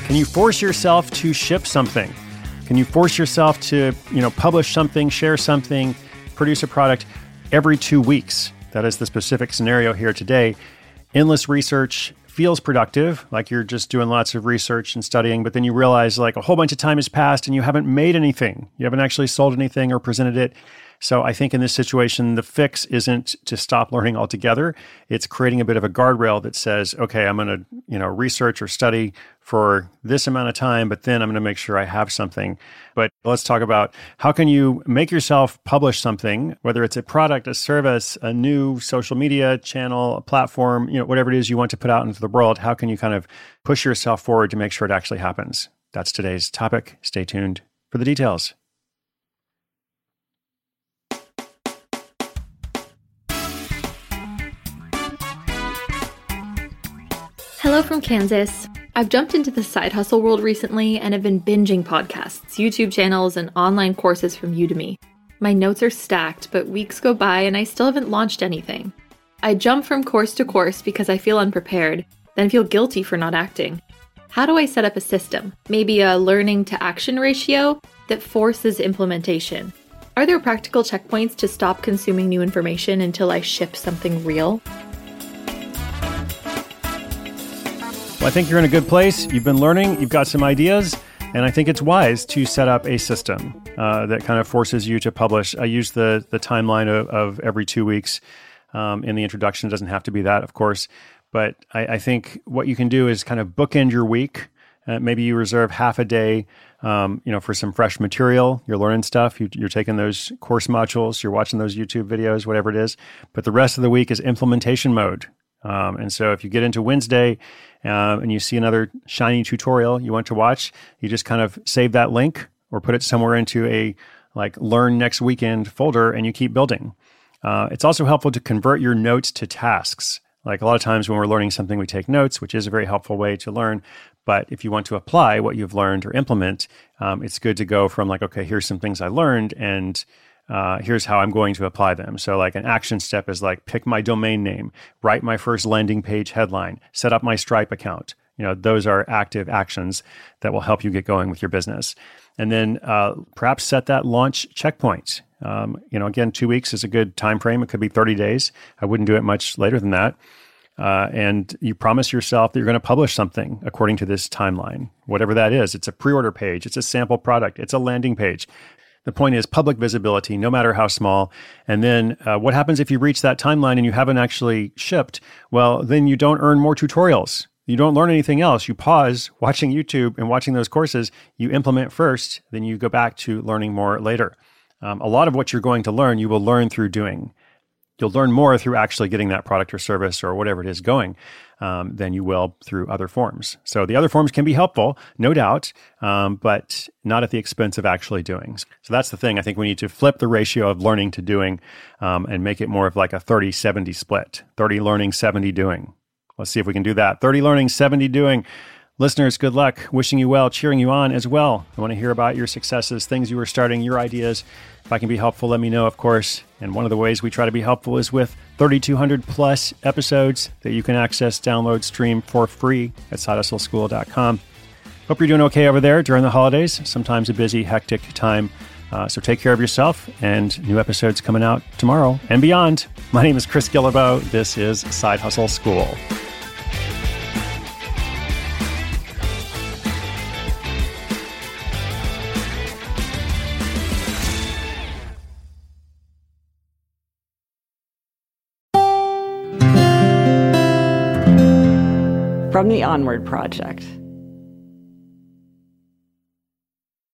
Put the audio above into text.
Can you force yourself to ship something? Can you force yourself to, publish something, share something, produce a product every 2 weeks? That is the specific scenario here today. Endless research feels productive, like you're just doing lots of research and studying, but then you realize like a whole bunch of time has passed and you haven't made anything. You haven't actually sold anything or presented it. So I think in this situation, the fix isn't to stop learning altogether. It's creating a bit of a guardrail that says, okay, I'm going to, research or study for this amount of time, but then I'm going to make sure I have something. But let's talk about how can you make yourself publish something, whether it's a product, a service, a new social media channel, a platform, whatever it is you want to put out into the world. How can you kind of push yourself forward to make sure it actually happens? That's today's topic. Stay tuned for the details. Hello from Kansas. I've jumped into the side hustle world recently and have been binging podcasts, YouTube channels, and online courses from Udemy. My notes are stacked, but weeks go by and I still haven't launched anything. I jump from course to course because I feel unprepared, then feel guilty for not acting. How do I set up a system, maybe a learning to action ratio, that forces implementation? Are there practical checkpoints to stop consuming new information until I ship something real? Well, I think you're in a good place. You've been learning, you've got some ideas, and I think it's wise to set up a system that kind of forces you to publish. I use the timeline of every 2 weeks in the introduction. It doesn't have to be that, of course, but I think what you can do is kind of bookend your week. Maybe you reserve half a day, for some fresh material. You're learning stuff. You're taking those course modules. You're watching those YouTube videos, whatever it is. But the rest of the week is implementation mode. And so if you get into Wednesday and you see another shiny tutorial you want to watch, you just kind of save that link or put it somewhere into a learn next weekend folder and you keep building. It's also helpful to convert your notes to tasks. Like a lot of times when we're learning something, we take notes, which is a very helpful way to learn. But if you want to apply what you've learned or implement, it's good to go from okay, here's some things I learned and here's how I'm going to apply them. So an action step is pick my domain name, write my first landing page headline, set up my Stripe account. Those are active actions that will help you get going with your business. And then perhaps set that launch checkpoint. Again, 2 weeks is a good time frame. It could be 30 days. I wouldn't do it much later than that. And you promise yourself that you're going to publish something according to this timeline, whatever that is. It's a pre-order page. It's a sample product. It's a landing page. The point is public visibility, no matter how small. And then what happens if you reach that timeline and you haven't actually shipped? Well, then you don't earn more tutorials. You don't learn anything else. You pause watching YouTube and watching those courses. You implement first, then you go back to learning more later. A lot of what you're going to learn, you will learn through doing. You'll learn more through actually getting that product or service or whatever it is going than you will through other forms. So the other forms can be helpful, no doubt, but not at the expense of actually doing. So that's the thing. I think we need to flip the ratio of learning to doing and make it more of a 30-70 split. 30 learning, 70 doing. Let's see if we can do that. 30 learning, 70 doing. Listeners, good luck. Wishing you well, cheering you on as well. I want to hear about your successes, things you are starting, your ideas. If I can be helpful, let me know, of course. And one of the ways we try to be helpful is with 3,200 plus episodes that you can access, download, stream for free at sidehustleschool.com. Hope you're doing okay over there during the holidays. Sometimes a busy, hectic time. So take care of yourself, and new episodes coming out tomorrow and beyond. My name is Chris Guillebeau. This is Side Hustle School. From the Onward Project.